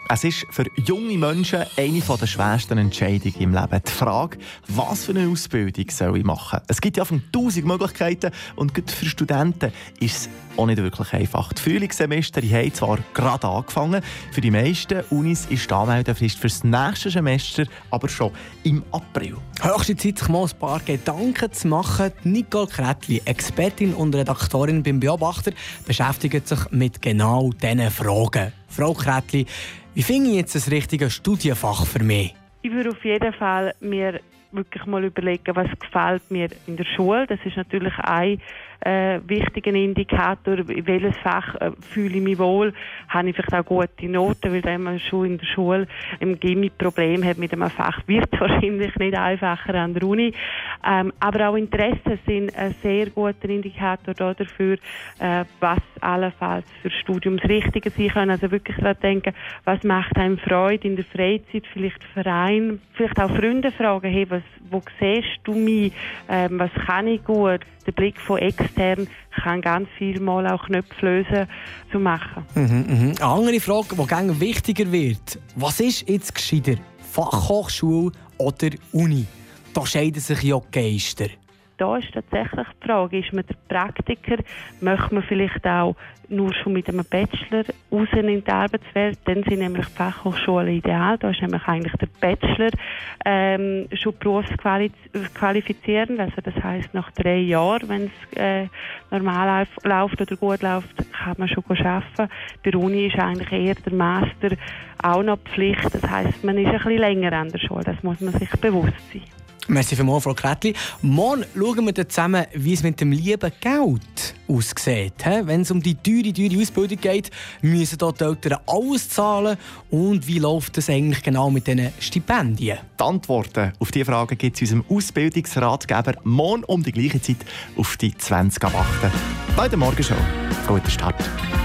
Es ist für junge Menschen eine der schwersten Entscheidungen im Leben. Die Frage, was für eine Ausbildung soll ich machen? Es gibt ja von 1000 Möglichkeiten und gerade für Studenten ist es auch nicht wirklich einfach. Die Frühlingssemester haben zwar gerade angefangen, für die meisten Unis ist die Anmeldefrist für das nächste Semester aber schon im April. Höchste Zeit, sich mal ein paar Gedanken zu machen. Nicole Kretli, Expertin und Redaktorin beim Beobachter, beschäftigt sich mit genau diesen Fragen. Frau Kretli, wie finde ich jetzt das richtige Studienfach für mich? Ich würde auf jeden Fall mir wirklich mal überlegen, was gefällt mir in der Schule. Das ist natürlich ein wichtiger Indikator, in welches Fach fühle ich mich wohl, habe ich vielleicht auch gute Noten, weil wenn man schon in der Schule im Gimmi Problem hat mit einem Fach, wird es wahrscheinlich nicht einfacher an der Uni. Aber auch Interessen sind ein sehr guter Indikator dafür, was allenfalls für Studium das Richtige sein kann. Also wirklich daran denken, was macht einem Freude in der Freizeit, vielleicht Verein, vielleicht auch Freunde fragen, hey, wo siehst du mich, was kann ich gut? Der Blick von extern kann ganz viel mal auch Knöpfe lösen, zu machen. Eine andere Frage, die immer wichtiger wird. Was ist jetzt gescheiter? Fachhochschule oder Uni? Da scheiden sich ja die Geister. Da ist tatsächlich die Frage, ist man der Praktiker, möchte man vielleicht auch nur schon mit einem Bachelor raus in die Arbeitswelt, dann sind nämlich die Fachhochschulen ideal, da ist nämlich eigentlich der Bachelor schon berufsqualifizierend, also das heisst nach 3 Jahren, wenn es normal läuft oder gut läuft, kann man schon arbeiten. Bei der Uni ist eigentlich eher der Master auch noch Pflicht, das heisst, man ist ein bisschen länger an der Schule, das muss man sich bewusst sein. Merci vielmals, Frau Kretli. Morgen schauen wir dann zusammen, wie es mit dem lieben Geld aussieht. Wenn es um die teure Ausbildung geht, müssen dort die Eltern alles zahlen. Und wie läuft das eigentlich genau mit diesen Stipendien? Die Antworten auf diese Fragen gibt es unserem Ausbildungsratgeber morgen um die gleiche Zeit auf die 20 ab 8. Bei der Morgenshow. Guten Start.